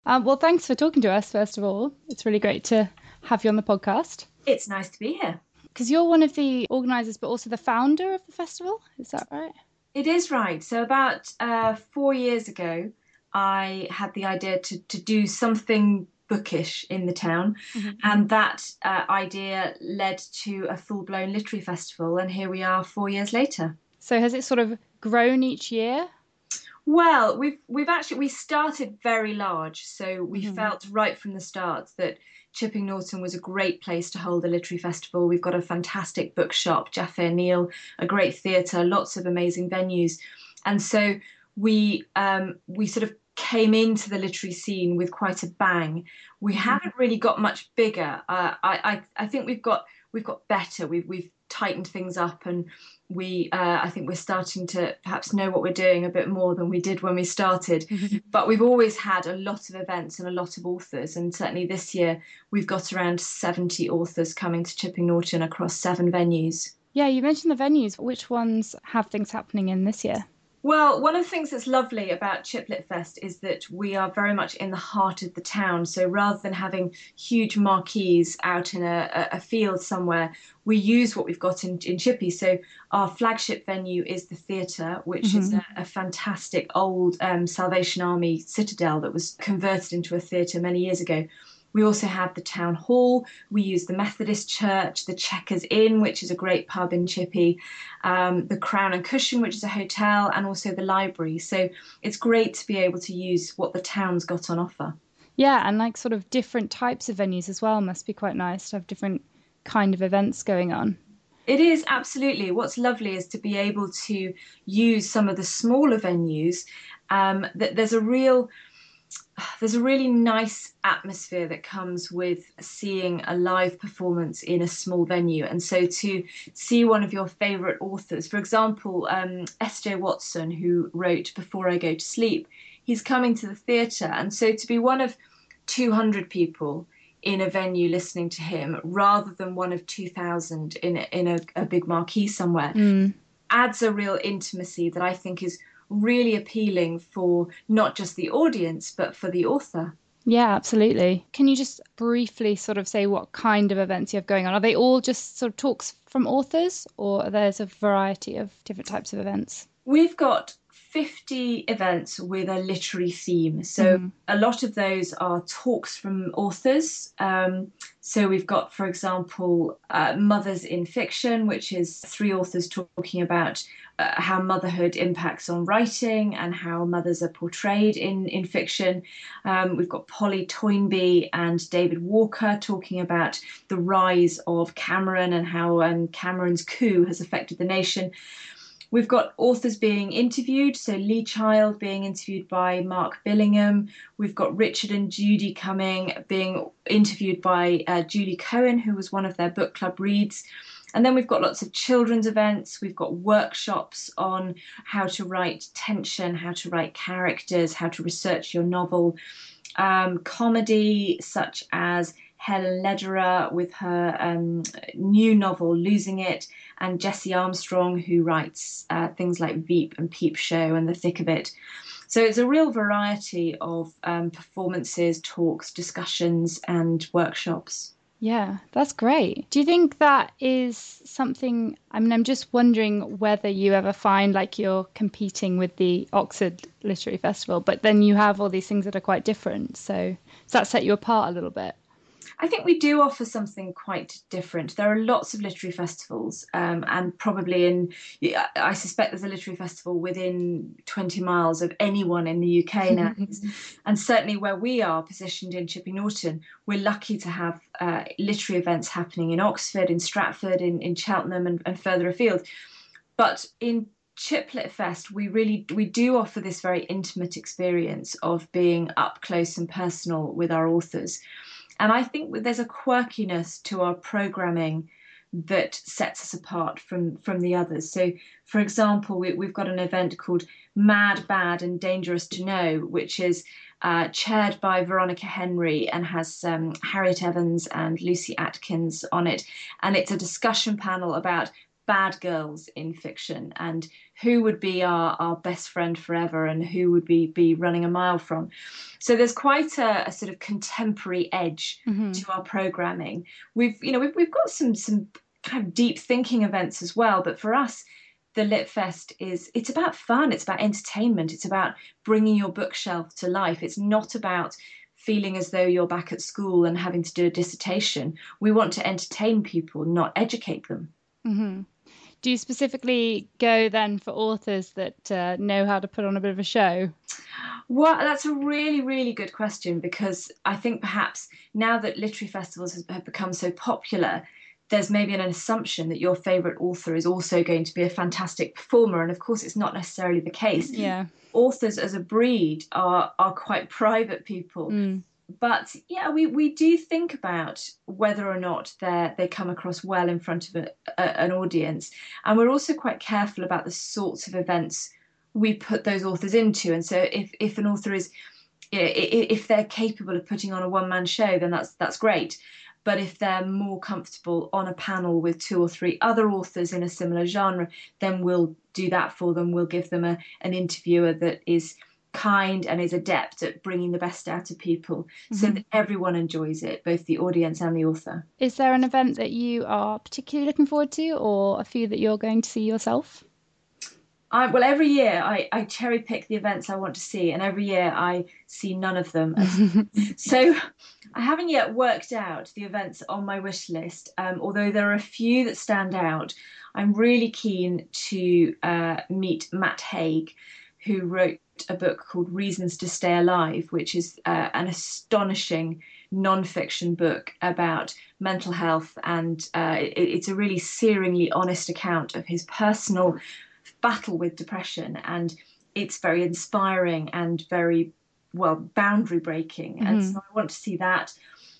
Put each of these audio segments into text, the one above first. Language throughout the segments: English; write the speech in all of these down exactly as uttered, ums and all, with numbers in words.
Um, well, thanks for talking to us, first of all. It's really great to have you on the podcast It's nice to be here. because you're one of the organisers, but also the founder of the festival. Is that right? It is right. So about uh, four years ago, I had the idea to to do something bookish in the town, Mhm. and that uh, idea led to a full-blown literary festival. And here we are, four years later. So has it sort of grown each year? Well, we've we've actually we started very large, so we Hmm. felt right from the start that Chipping Norton was a great place to hold a literary festival. We've got a fantastic bookshop, Jaffe Neal, a great theatre, lots of amazing venues, and so we um, we sort of came into the literary scene with quite a bang. We Hmm. haven't really got much bigger. Uh, I, I I think we've got we've got better. We've we've tightened things up and we uh, I think we're starting to perhaps know what we're doing a bit more than we did when we started. But we've always had a lot of events and a lot of authors, and certainly this year we've got around seventy authors coming to Chipping Norton across seven venues. Yeah, you mentioned the venues. Which ones have things happening in this year? Well, one of the things that's lovely about Chiplet Fest is that we are very much in the heart of the town. So rather than having huge marquees out in a, a field somewhere, we use what we've got in, in Chippy. So our flagship venue is the theatre, which is Hmm. a, a fantastic old um, Salvation Army citadel that was converted into a theatre many years ago. We also have the town hall. We use the Methodist Church, the Checkers Inn, which is a great pub in Chippy, um, the Crown and Cushion, which is a hotel, and also the library. So it's great to be able to use what the town's got on offer. Yeah, and like sort of different types of venues as well must be quite nice to have different kind of events going on. It is absolutely. What's lovely is to be able to use some of the smaller venues. Um, that there's a real there's a really nice atmosphere that comes with seeing a live performance in a small venue. And so to see one of your favorite authors, for example, um, S J. Watson, who wrote Before I Go to Sleep, he's coming to the theatre. And so to be one of two hundred people in a venue listening to him rather than one of two thousand in, a, in a, a big marquee somewhere Mm. adds a real intimacy that I think is really appealing for not just the audience, but for the author. Yeah, absolutely. Can you just briefly sort of say what kind of events you have going on? Are they all just sort of talks from authors, or there's a variety of different types of events? We've got fifty events with a literary theme. So Hmm. a lot of those are talks from authors. Um, so we've got, for example, uh, Mothers in Fiction, which is three authors talking about uh, how motherhood impacts on writing and how mothers are portrayed in, in fiction. Um, we've got Polly Toynbee and David Walker talking about the rise of Cameron and how um, Cameron's coup has affected the nation. We've got authors being interviewed, so Lee Child being interviewed by Mark Billingham. We've got Richard and Judy coming, being interviewed by uh, Julie Cohen, who was one of their book club reads. And then we've got lots of children's events. We've got workshops on how to write tension, how to write characters, how to research your novel. Um, comedy such as Helen Lederer with her um, new novel Losing It, and Jessie Armstrong, who writes uh, things like Veep and Peep Show and The Thick of It. So it's a real variety of um, performances, talks, discussions, and workshops. Yeah, that's great. Do you think that is something? I mean, I'm just wondering whether you ever find like you're competing with the Oxford Literary Festival, but then you have all these things that are quite different. So does that set you apart a little bit? I think we do offer something quite different. There are lots of literary festivals, um, and probably in, yeah, I suspect there's a literary festival within twenty miles of anyone in the U K now. And certainly where we are positioned in Chipping Norton, we're lucky to have uh, literary events happening in Oxford, in Stratford, in, in Cheltenham, and, and further afield. But in Chiplet Fest, we really we do offer this very intimate experience of being up close and personal with our authors. And I think there's a quirkiness to our programming that sets us apart from from the others. So, for example, we, we've got an event called Mad, Bad, and Dangerous to Know, which is uh, chaired by Veronica Henry and has um, Harriet Evans and Lucy Atkins on it. And it's a discussion panel about bad girls in fiction and who would be our, our best friend forever and who would be be running a mile from. So there's quite a, a sort of contemporary edge Hmm. to our programming. We've you know we've, we've got some some kind of deep thinking events as well, but for us the Lit Fest is it's about fun, it's about entertainment, it's about bringing your bookshelf to life. It's not about feeling as though you're back at school and having to do a dissertation. We want to entertain people, not educate them. Hmm. Do you specifically go then for authors that uh, know how to put on a bit of a show? Well, that's a really, really good question because I think perhaps now that literary festivals has- have become so popular, there's maybe an assumption that your favorite author is also going to be a fantastic performer. And of course, it's not necessarily the case. Yeah. Authors as a breed are are quite private people. Mm. But yeah, we, we do think about whether or not they they come across well in front of a, a, an audience, and we're also quite careful about the sorts of events we put those authors into. And so, if if an author is, you know, if they're capable of putting on a one man show, then that's that's great. But if they're more comfortable on a panel with two or three other authors in a similar genre, then we'll do that for them. We'll give them a, an interviewer that is kind and is adept at bringing the best out of people so Hmm. that everyone enjoys it, both the audience and the author. Is there an event that you are particularly looking forward to, or a few that you're going to see yourself? I, well, every year I, I cherry pick the events I want to see, and every year I see none of them. So I haven't yet worked out the events on my wish list, um, although there are a few that stand out. I'm really keen to uh, meet Matt Haig, who wrote a book called Reasons to Stay Alive, which is uh, an astonishing non-fiction book about mental health, and uh, it, it's a really searingly honest account of his personal battle with depression, and it's very inspiring and very well boundary breaking, and Hmm. so I want to see that.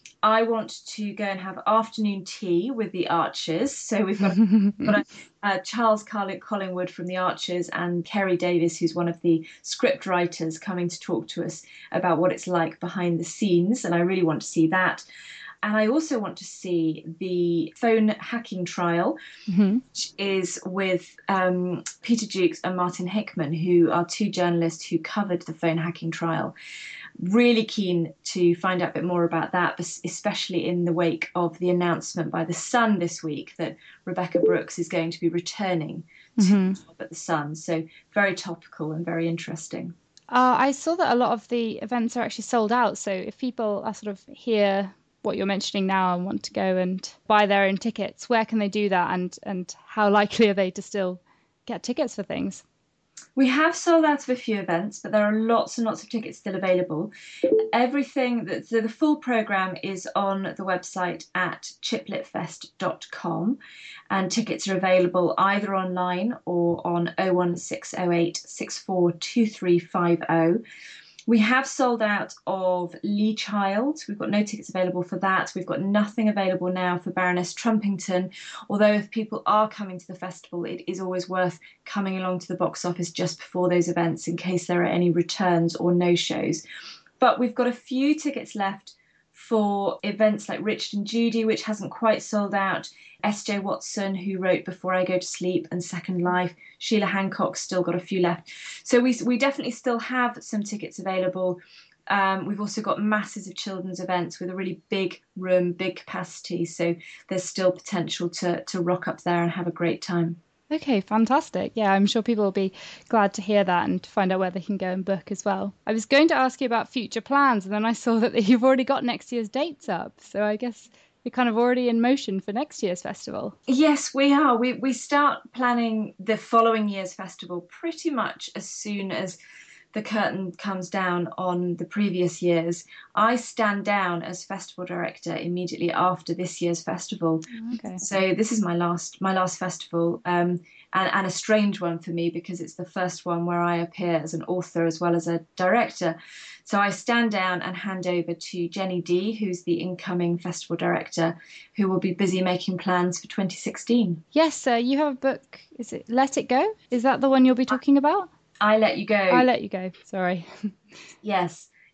I want to go and have afternoon tea with the Archers. So we've got, got a, uh, Charles Collingwood from the Archers and Kerry Davis, who's one of the script writers, coming to talk to us about what it's like behind the scenes. And I really want to see that. And I also want to see the phone hacking trial, Hmm. which is with um, Peter Jukes and Martin Hickman, who are two journalists who covered the phone hacking trial. Really keen to find out a bit more about that, especially in the wake of the announcement by The Sun this week that Rebekah Brooks is going to be returning to Hmm. the job at The Sun. So very topical and very interesting. Uh, I saw that a lot of the events are actually sold out. So if people are sort of hear what you're mentioning now and want to go and buy their own tickets, where can they do that? And and how likely are they to still get tickets for things? We have sold out of a few events, but there are lots and lots of tickets still available. Everything that so the full program is on the website at chiplitfest dot com, and tickets are available either online or on oh one six oh eight six four two three five oh. We have sold out of Lee Child. We've got no tickets available for that. We've got nothing available now for Baroness Trumpington. Although if people are coming to the festival, it is always worth coming along to the box office just before those events in case there are any returns or no-shows. But we've got a few tickets left for events like Richard and Judy, which hasn't quite sold out. S J Watson, who wrote Before I Go to Sleep and Second Life. Sheila Hancock's still got a few left. So we, we definitely still have some tickets available. Um, we've also got masses of children's events with a really big room, big capacity. So there's still potential to, to rock up there and have a great time. Okay, fantastic. Yeah, I'm sure people will be glad to hear that and to find out where they can go and book as well. I was going to ask you about future plans, and then I saw that you've already got next year's dates up. So I guess you're kind of already in motion for next year's festival. Yes, we are. We we start planning the following year's festival pretty much as soon as the curtain comes down on the previous years. I stand down as festival director immediately after this year's festival. Okay. So this is my last my last festival, um, and, and a strange one for me because it's the first one where I appear as an author as well as a director. So I stand down and hand over to Jenny D, who's the incoming festival director, who will be busy making plans for twenty sixteen. Yes, uh, you have a book. Is it Let It Go? Is that the one you'll be talking about? I Let You I Go. let you go. Sorry. Yes.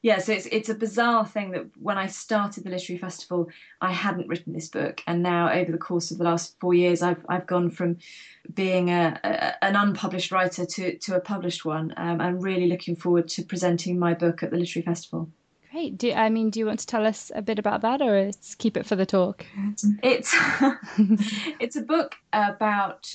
Yeah, so it's it's a bizarre thing that when I started the literary festival, I hadn't written this book, and now over the course of the last four years, I've I've gone from being a, a an unpublished writer to to a published one. Um, I'm really looking forward to presenting my book at the literary festival. Great. Do I mean, do you want to tell us a bit about that, or let's keep it for the talk? It's it's a book about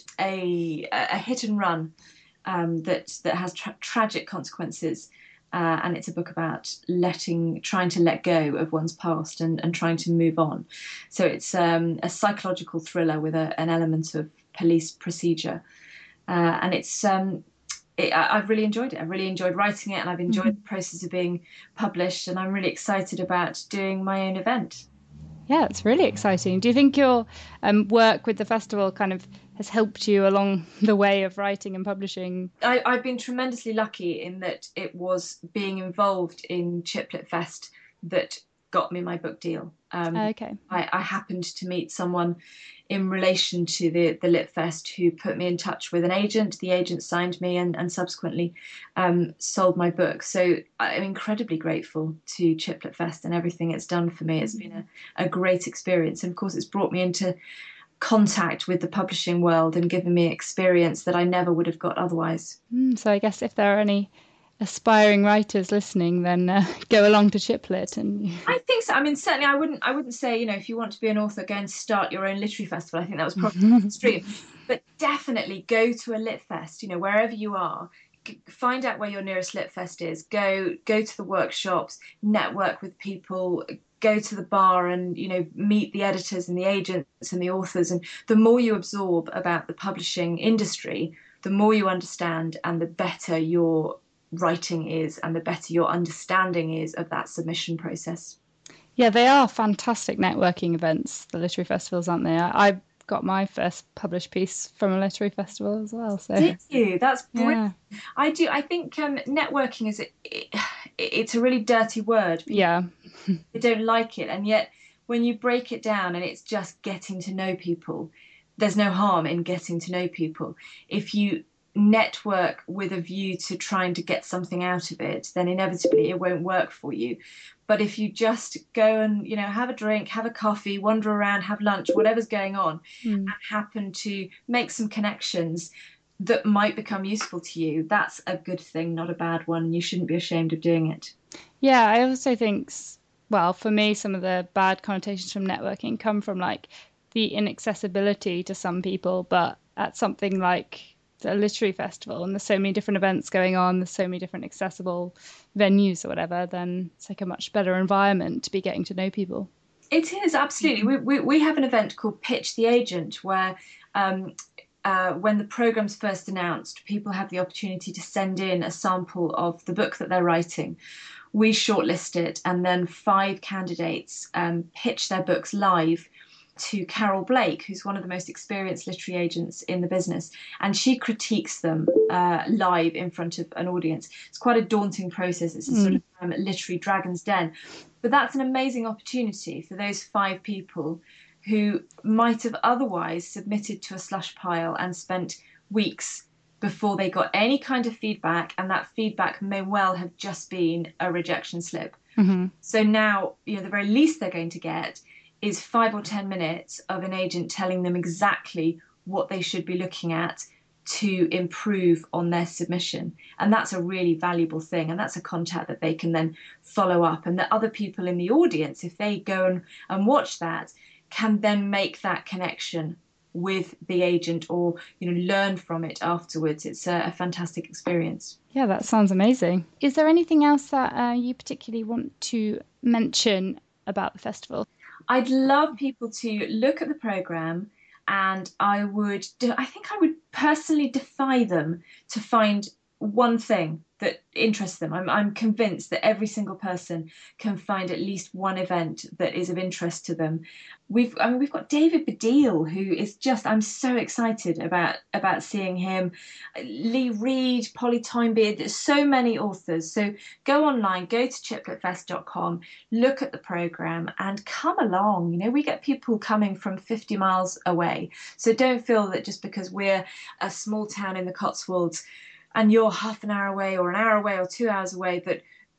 a a hit and run um, that that has tra tragic consequences. Uh, and it's a book about letting, trying to let go of one's past and, and trying to move on. So it's um, a psychological thriller with a, an element of police procedure, uh, and it's um, it, I, I've really enjoyed it. I've really enjoyed writing it, and I've enjoyed the process of being published. And I'm really excited about doing my own event. Yeah, it's really exciting. Do you think your um, work with the festival kind of has helped you along the way of writing and publishing? I, I've been tremendously lucky in that it was being involved in Chiplet Fest that got me my book deal. Um, Okay. I, I happened to meet someone in relation to the, the Lit Fest who put me in touch with an agent. The agent signed me and, and subsequently um, sold my book. So I'm incredibly grateful to Chiplet Fest and everything it's done for me. It's been a, a great experience. And of course, it's brought me into contact with the publishing world and given me experience that I never would have got otherwise. Mm, so I guess if there are any aspiring writers listening, then uh, go along to Chiplet and I think so. I mean, certainly, I wouldn't. I wouldn't say, you know, if you want to be an author, go and start your own literary festival. I think that was probably extreme. But definitely go to a lit fest. You know, wherever you are, find out where your nearest lit fest is. Go, go to the workshops, network with people. Go to the bar and you know meet the editors and the agents and the authors. And the more you absorb about the publishing industry, the more you understand, and the better your writing is and the better your understanding is of that submission process. Yeah, they are fantastic networking events, the literary festivals, aren't they? I, I got my first published piece from a literary festival as well. So, Did you? That's yeah. brilliant. I do. I think um, networking is it, it, it's a really dirty word. People Yeah. don't like it, and yet when you break it down and it's just getting to know people, there's no harm in getting to know people. If you network with a view to trying to get something out of it, then inevitably it won't work for you. But if you just go and, you know, have a drink, have a coffee, wander around, have lunch, whatever's going on, Mm. and happen to make some connections that might become useful to you, that's a good thing, not a bad one. You shouldn't be ashamed of doing it. Yeah, I also think, s- well, for me, some of the bad connotations from networking come from like the inaccessibility to some people, but at something like a literary festival, and there's so many different events going on, there's so many different accessible venues or whatever, then it's like a much better environment to be getting to know people. It is, absolutely. We, we, we have an event called Pitch the Agent where um, uh, when the program's first announced, people have the opportunity to send in a sample of the book that they're writing. We shortlist it, and then five candidates um, pitch their books live to Carol Blake, who's one of the most experienced literary agents in the business, and she critiques them uh, live in front of an audience. It's quite a daunting process. It's a sort of um, literary dragon's den, but that's an amazing opportunity for those five people who might have otherwise submitted to a slush pile and spent weeks before they got any kind of feedback, and that feedback may well have just been a rejection slip. Mm-hmm. So now, you know, the very least they're going to get is five or ten minutes of an agent telling them exactly what they should be looking at to improve on their submission. And that's a really valuable thing. And that's a contact that they can then follow up. And the other people in the audience, if they go and, and watch that, can then make that connection with the agent or you know learn from it afterwards. It's a, a fantastic experience. Yeah, that sounds amazing. Is there anything else that uh, you particularly want to mention about the festival? I'd love people to look at the program, and I would I think I would personally defy them to find one thing that interests them. I'm, I'm convinced that every single person can find at least one event that is of interest to them. We've I mean we've got David Baddiel, who is just I'm so excited about about seeing him. Lee Reed, Polly Toynbee, there's so many authors. So go online, go to chiplet fest dot com, look at the program and come along. You know, we get people coming from fifty miles away. So don't feel that just because we're a small town in the Cotswolds and you're half an hour away or an hour away or two hours away that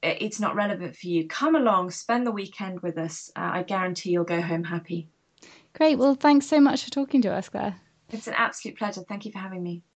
it's not relevant for you, come along, spend the weekend with us. Uh, I guarantee you'll go home happy. Great. Well, thanks so much for talking to us, Claire. It's an absolute pleasure. Thank you for having me.